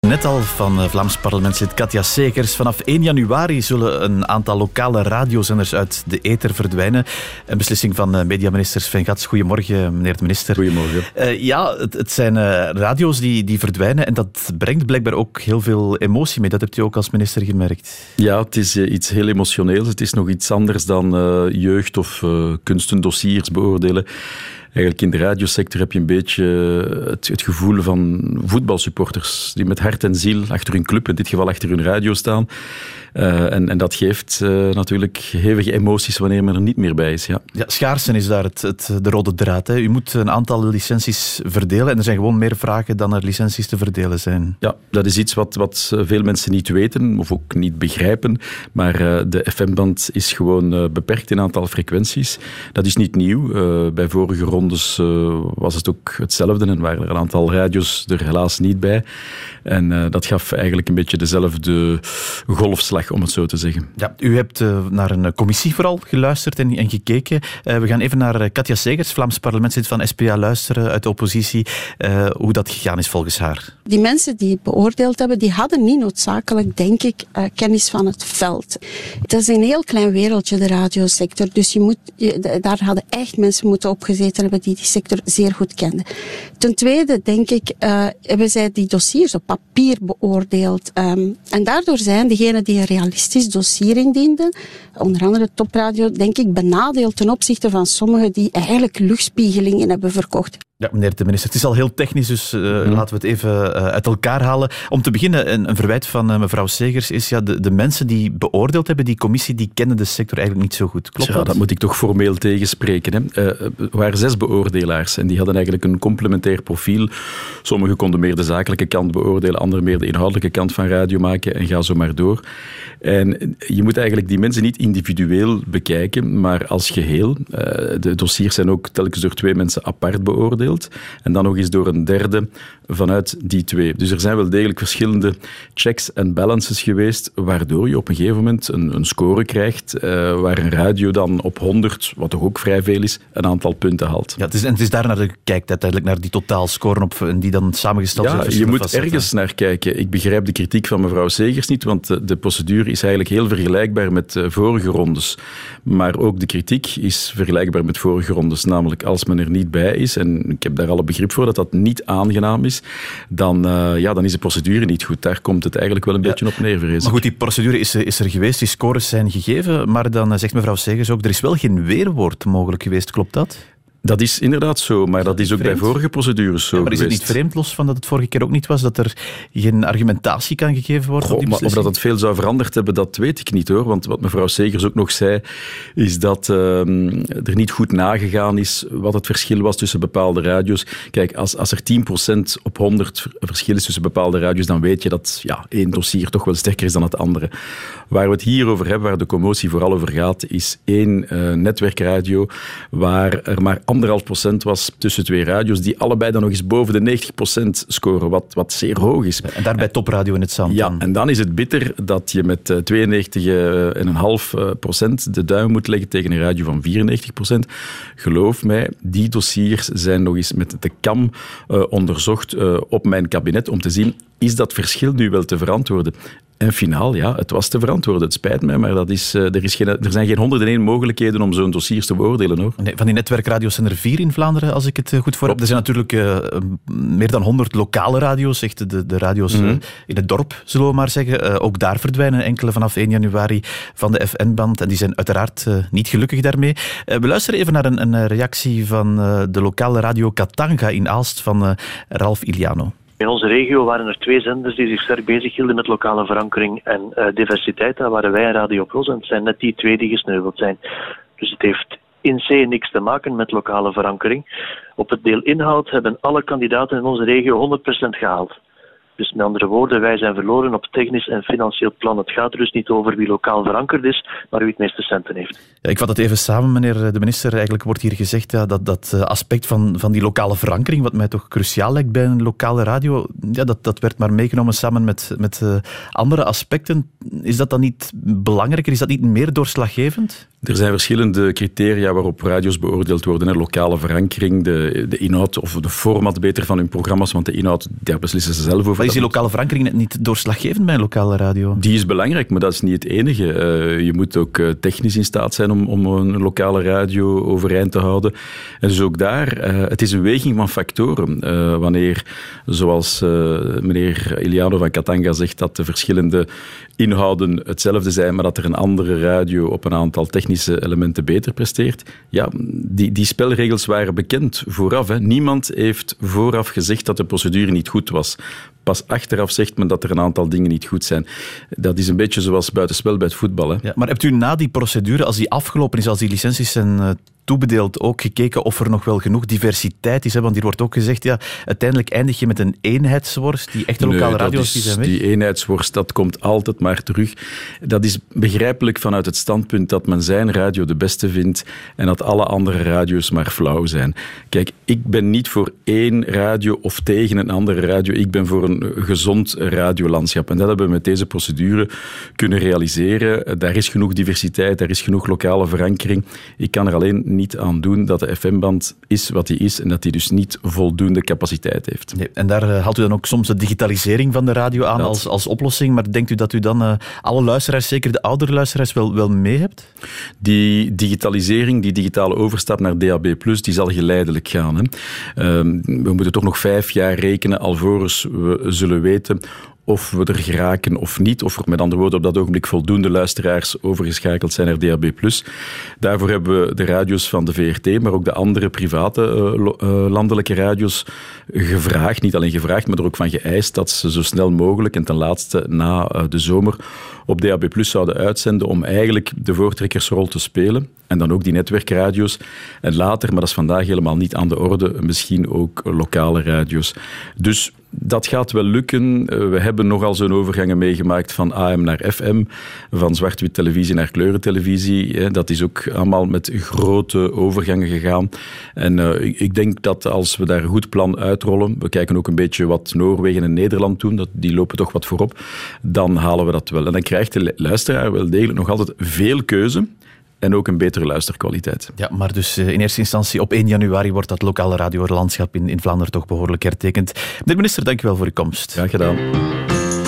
Net al van Vlaams parlementslid Katja Segers. Vanaf 1 januari zullen een aantal lokale radiozenders uit de ether verdwijnen. Een beslissing van mediaminister Sven Gatz. Goedemorgen, meneer de minister. Goedemorgen. Het zijn radio's die verdwijnen en dat brengt blijkbaar ook heel veel emotie mee. Dat hebt u ook als minister gemerkt. Ja, het is iets heel emotioneels. Het is nog iets anders dan jeugd- of kunstendossiers beoordelen. Eigenlijk in de radiosector heb je een beetje het gevoel van voetbalsupporters die met hart en ziel achter hun club, in dit geval achter hun radio staan. En dat geeft natuurlijk hevige emoties wanneer men er niet meer bij is. Ja, schaarsen is daar de rode draad. Hè. U moet een aantal licenties verdelen en er zijn gewoon meer vragen dan er licenties te verdelen zijn. Ja, dat is iets wat veel mensen niet weten of ook niet begrijpen. Maar de FM-band is gewoon beperkt in aantal frequenties. Dat is niet nieuw. Bij vorige rondes was het ook hetzelfde en waren er een aantal radio's er helaas niet bij. En dat gaf eigenlijk een beetje dezelfde golfslag, om het zo te zeggen. Ja, u hebt naar een commissie vooral geluisterd en gekeken. We gaan even naar Katja Segers, Vlaams parlementslid van SPA, luisteren uit de oppositie. Hoe dat gegaan is volgens haar. Die mensen die het beoordeeld hebben, die hadden niet noodzakelijk, denk ik, kennis van het veld. Het is een heel klein wereldje, de radiosector. Dus daar hadden echt mensen moeten opgezeten hebben die sector zeer goed kenden. Ten tweede, denk ik, hebben zij die dossiers op papier beoordeeld. En daardoor zijn degenen die een realistisch dossier indienden, onder andere Topradio, denk ik, benadeeld ten opzichte van sommigen die eigenlijk luchtspiegelingen hebben verkocht. Ja, meneer de minister, het is al heel technisch, dus laten we het even uit elkaar halen. Om te beginnen, een verwijt van mevrouw Segers is, de mensen die beoordeeld hebben, die commissie, die kennen de sector eigenlijk niet zo goed. Klopt dat? Dat moet ik toch formeel tegenspreken. Hè? Er waren 6 beoordelaars en die hadden eigenlijk een complementair profiel. Sommigen konden meer de zakelijke kant beoordelen, anderen meer de inhoudelijke kant van radio maken en ga zo maar door. En je moet eigenlijk die mensen niet individueel bekijken, maar als geheel. De dossiers zijn ook telkens door 2 mensen apart beoordeeld. En dan nog eens door een derde vanuit die 2. Dus er zijn wel degelijk verschillende checks en balances geweest, waardoor je op een gegeven moment een score krijgt, waar een radio dan op 100, wat toch ook vrij veel is, een aantal punten haalt. Ja, het is daar naar de kijkt uiteindelijk, naar die totaalscore die dan samengesteld wordt. Ja, je moet ergens naar kijken. Ik begrijp de kritiek van mevrouw Segers niet, want de procedure is eigenlijk heel vergelijkbaar met vorige rondes. Maar ook de kritiek is vergelijkbaar met vorige rondes, namelijk als men er niet bij is, en ik heb daar alle begrip voor dat dat niet aangenaam is, dan is de procedure niet goed. Daar komt het eigenlijk wel een beetje op neer, vrees ik. Maar goed, die procedure is er geweest, die scores zijn gegeven, maar dan zegt mevrouw Segers ook, er is wel geen weerwoord mogelijk geweest, klopt dat? Dat is inderdaad zo, maar dat is ook bij vorige procedures zo maar is geweest. Het niet vreemd, los van dat het vorige keer ook niet was, dat er geen argumentatie kan gegeven worden? Maar of dat het veel zou veranderd hebben, dat weet ik niet hoor. Want wat mevrouw Segers ook nog zei, is dat er niet goed nagegaan is wat het verschil was tussen bepaalde radio's. Kijk, als er 10% op 100 verschil is tussen bepaalde radio's, dan weet je dat één dossier toch wel sterker is dan het andere. Waar we het hier over hebben, waar de commotie vooral over gaat, is 1 netwerkradio, waar er maar 1,5% was tussen 2 radio's, die allebei dan nog eens boven de 90% scoren, wat zeer hoog is. En daarbij Topradio in het zand. Ja, en dan is het bitter dat je met 92,5% de duim moet leggen tegen een radio van 94%. Geloof mij, die dossiers zijn nog eens met de kam onderzocht op mijn kabinet om te zien, is dat verschil nu wel te verantwoorden? En finaal, het was te verantwoorden. Het spijt mij, maar er zijn geen 101 mogelijkheden om zo'n dossier te beoordelen, hoor. Nee, van die netwerkradio's zijn er 4 in Vlaanderen, als ik het goed voor heb. Er zijn natuurlijk meer dan 100 lokale radio's, echt de radio's in het dorp, zullen we maar zeggen. Ook daar verdwijnen enkele vanaf 1 januari van de FN-band. En die zijn uiteraard niet gelukkig daarmee. We luisteren even naar een reactie van de lokale radio Katanga in Aalst van Ralf Iliano. In onze regio waren er 2 zenders die zich sterk bezighielden met lokale verankering en diversiteit. Daar waren wij en Radio Pros en het zijn net die 2 die gesneuveld zijn. Dus het heeft in C niks te maken met lokale verankering. Op het deel inhoud hebben alle kandidaten in onze regio 100% gehaald. Dus met andere woorden, wij zijn verloren op technisch en financieel plan. Het gaat dus niet over wie lokaal verankerd is, maar wie het meeste centen heeft. Ja, ik vat het even samen, meneer de minister. Eigenlijk wordt hier gezegd dat aspect van die lokale verankering, wat mij toch cruciaal lijkt bij een lokale radio, dat werd maar meegenomen samen met andere aspecten. Is dat dan niet belangrijker? Is dat niet meer doorslaggevend? Er zijn verschillende criteria waarop radio's beoordeeld worden. Lokale verankering, de inhoud of de format beter van hun programma's, want de inhoud, daar beslissen ze zelf over. is die lokale verankering net niet doorslaggevend bij een lokale radio? Die is belangrijk, maar dat is niet het enige. Je moet ook technisch in staat zijn om een lokale radio overeind te houden. En dus ook daar, het is een weging van factoren. Wanneer, zoals meneer Iliano van Katanga zegt, dat de verschillende inhouden hetzelfde zijn, maar dat er een andere radio op een aantal technische elementen beter presteert. Ja, die spelregels waren bekend vooraf. Hè. Niemand heeft vooraf gezegd dat de procedure niet goed was. Pas achteraf zegt men dat er een aantal dingen niet goed zijn. Dat is een beetje zoals buitenspel bij het voetbal. Hè. Ja, maar hebt u na die procedure, als die afgelopen is, als die licenties zijn toebedeeld, ook gekeken of er nog wel genoeg diversiteit is? Hè? Want hier wordt ook gezegd, ja, uiteindelijk eindig je met een eenheidsworst. Die echte lokale radio's die zijn weg. Die eenheidsworst, dat komt altijd maar terug. Dat is begrijpelijk vanuit het standpunt dat men zijn radio de beste vindt en dat alle andere radio's maar flauw zijn. Kijk, ik ben niet voor één radio of tegen een andere radio. Ik ben voor een gezond radiolandschap. En dat hebben we met deze procedure kunnen realiseren. Daar is genoeg diversiteit, daar is genoeg lokale verankering. Ik kan er alleen niet aan doen dat de FM-band is wat die is en dat die dus niet voldoende capaciteit heeft. Nee, en daar haalt u dan ook soms de digitalisering van de radio aan als oplossing, maar denkt u dat u dan alle luisteraars, zeker de oudere luisteraars, wel mee hebt? Die digitalisering, die digitale overstap naar DAB+, die zal geleidelijk gaan. Hè. We moeten toch nog 5 jaar rekenen alvorens we zullen weten of we er geraken of niet, of er met andere woorden op dat ogenblik voldoende luisteraars overgeschakeld zijn naar DAB+. Daarvoor hebben we de radio's van de VRT, maar ook de andere private landelijke radio's gevraagd, niet alleen gevraagd, maar er ook van geëist dat ze zo snel mogelijk en ten laatste na de zomer op DAB+ zouden uitzenden om eigenlijk de voortrekkersrol te spelen. En dan ook die netwerkradio's. En later, maar dat is vandaag helemaal niet aan de orde, misschien ook lokale radio's. Dus dat gaat wel lukken. We hebben nogal zo'n overgangen meegemaakt van AM naar FM, van zwart-wit televisie naar kleurentelevisie. Dat is ook allemaal met grote overgangen gegaan. En ik denk dat als we daar een goed plan uitrollen, we kijken ook een beetje wat Noorwegen en Nederland doen, die lopen toch wat voorop, dan halen we dat wel. En dan krijgt de luisteraar wel degelijk nog altijd veel keuze. En ook een betere luisterkwaliteit. Ja, maar dus in eerste instantie op 1 januari wordt dat lokale radiolandschap in Vlaanderen toch behoorlijk hertekend. Meneer minister, dank u wel voor uw komst. Graag gedaan.